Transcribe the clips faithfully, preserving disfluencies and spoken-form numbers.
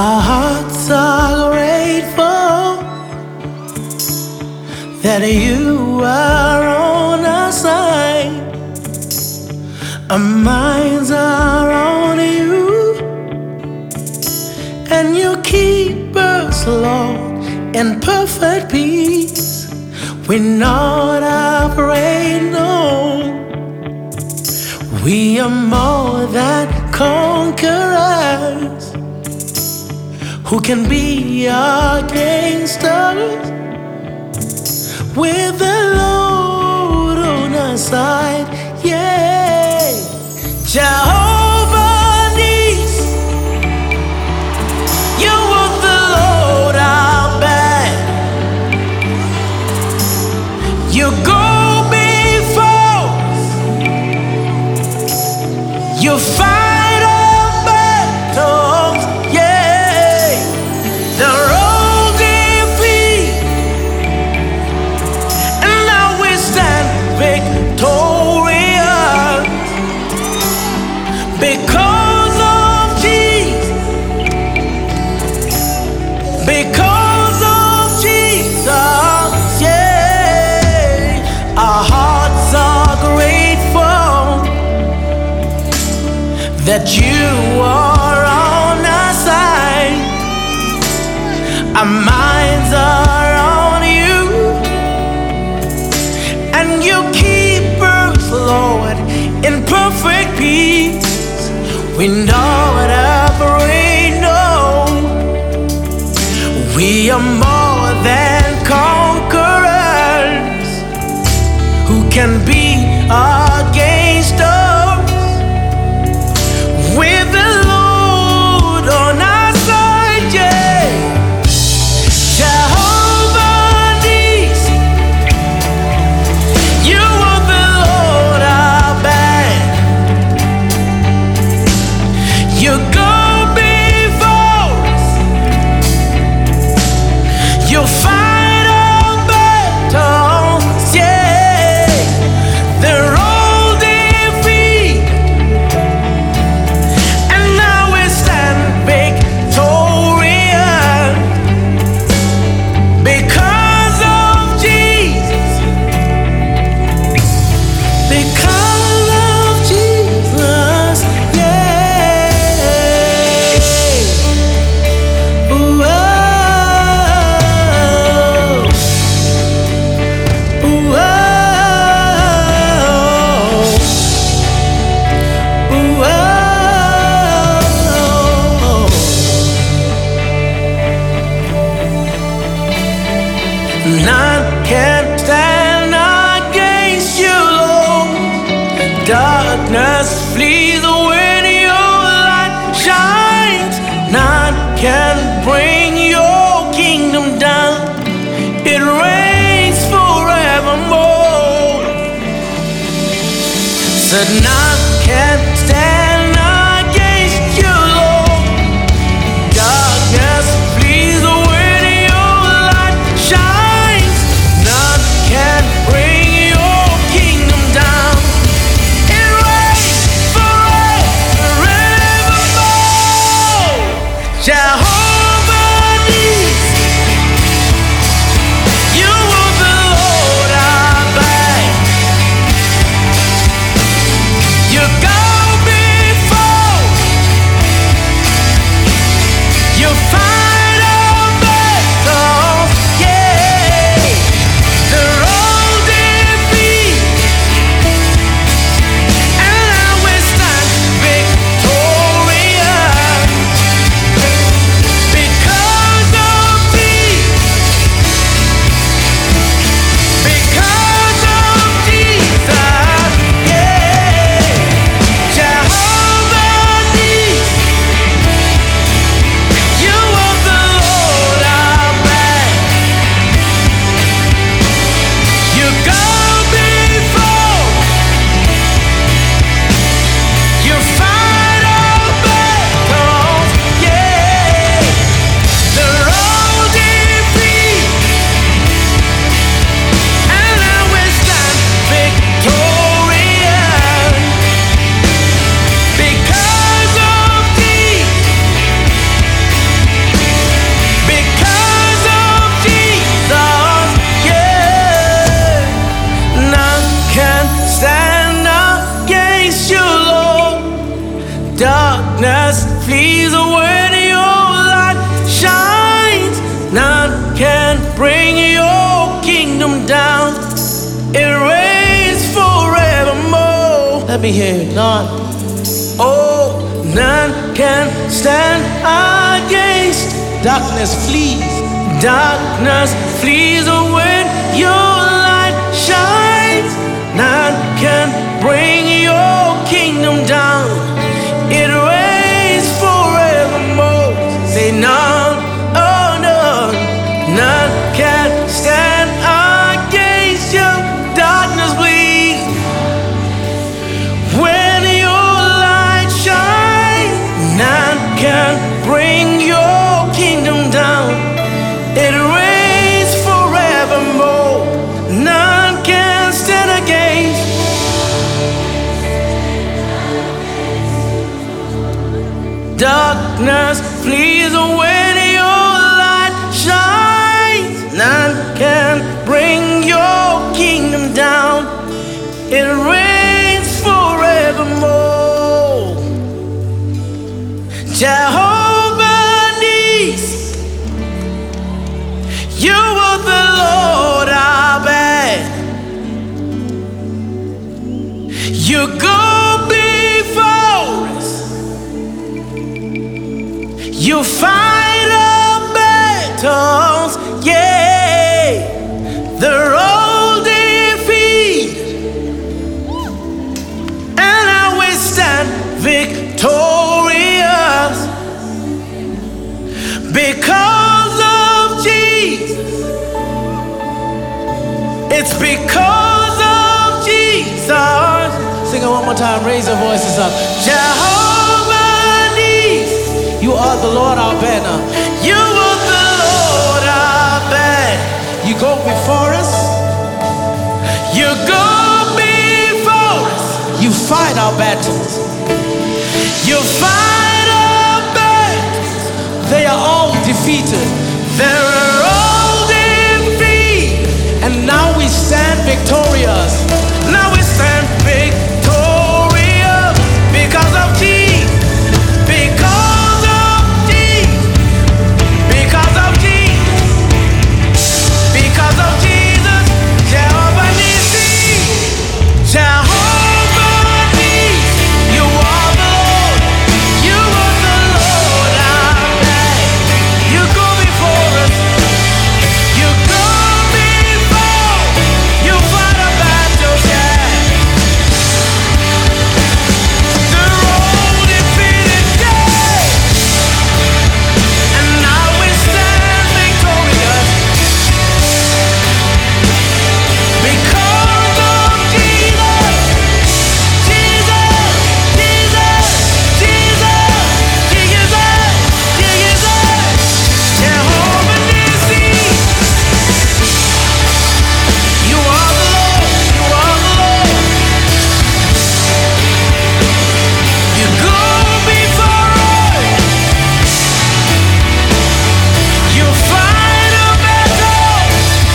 Our hearts are grateful that you are on our side. Our minds are on you, and you keep us, Lord, in perfect peace. We're not afraid, no. We are more than conquerors. Who can be against us? With the Lord on our side, yeah. Jehovah Nissi, you are the Lord our banner. You go before us, you fight our battles, yeah. The road defeat, and now we stand victorious because of Jesus, because of Jesus, yeah. Our hearts are grateful that you are on our side. Our minds are on you, and you keep us, Lord, in perfect peace. We not afraid, no. We are more than conquerors. Who can be against us? With the Lord on our side, yeah. Jehovah Nissi, you are the Lord our banner. You go before us, you fight our battles, yeah. The road defeat, and now we stand victorious because of Jesus, because of Jesus, yeah. Ooh, oh. Ooh, oh. Ooh, oh. None can stand against you, Lord. Darkness flees when your light shines. None can bring your kingdom down. It reigns forevermore. Said none can stand against you, Lord. Darkness flees when your light shines. None can bring your kingdom down. It reigns forevermore. Jehovah Nissi, you are the Lord our banner. You go Let me hear it. None. Oh, none can stand against. Darkness flees. Darkness flees when your light shines. None can bring your kingdom down. It reigns forevermore. Say none, oh none. None can stand against you. Darkness flees when your light shines. None can bring your kingdom down. It reigns forevermore. None can stand against. Darkness flees when your light shines. None can bring your kingdom down. It reigns forevermore. Jehovah Nissi, you are the Lord our banner. You go before us. You fight our battles, yeah. They're all defeated, and now we stand victorious because of Jesus. It's because of Jesus. Sing it one more time. Raise your voices up. Jehovah Nissi, you are the Lord our banner. You are the Lord our banner. You go before us. You go before us. You fight our battles. You fight our battles. They are all defeated. They're all defeated. And now we stand victorious. Now we stand victorious because of Jesus. Because of Jesus. Because of Jesus. Because of Jesus. Jehovah Nissi. Jehovah Nissi. You are the Lord. You are the Lord our banner. You go before us. You go before. You fight our battles, yeah. They're all defeated, yeah. And now we stand victorious because of Jesus. Jesus, Jesus, Jesus, Jesus, Jesus. Jehovah Nissi. You are the Lord. You are the Lord. You go before us. You fight a battle.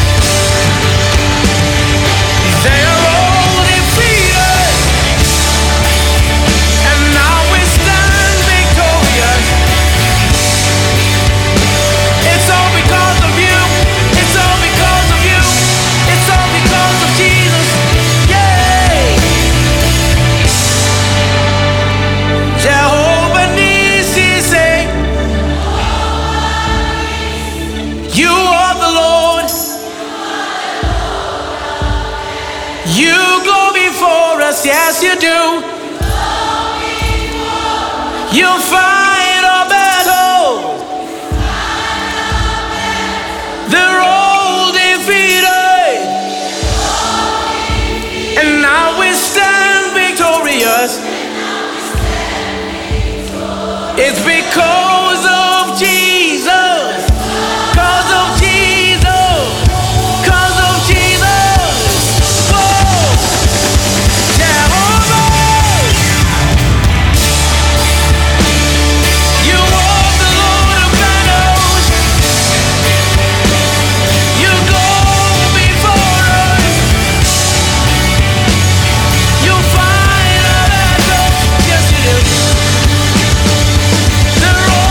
They are all defeated. And now we stand victorious. It's all because of you. It's all because of you. It's all because of Jesus. Yay! Jehovah Nissi, say, you are the Lord. You go before us, yes you do. You fight our battles. They're all defeated. And now we stand victorious. It's because of Jesus. Because of Jesus. Because of Jesus. Whoa. Jehovah. You are the Lord of battles. You go before us. You fight our battles. Yes, you do. They're all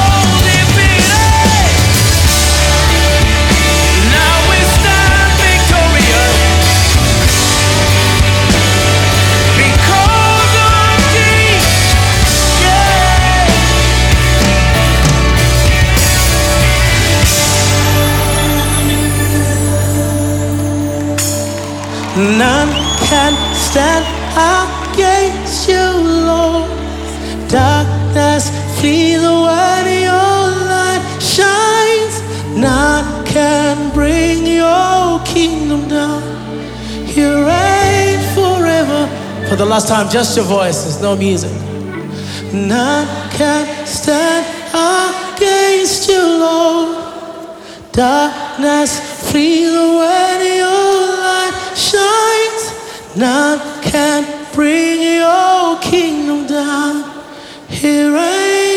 stand against you, Lord. Darkness flee the way your light shines. None can bring your kingdom down. You reign forever. For the last time, just your voices, no music. None can stand against you, Lord. Darkness flee the way your light shines. None can bring your kingdom down. Here I am.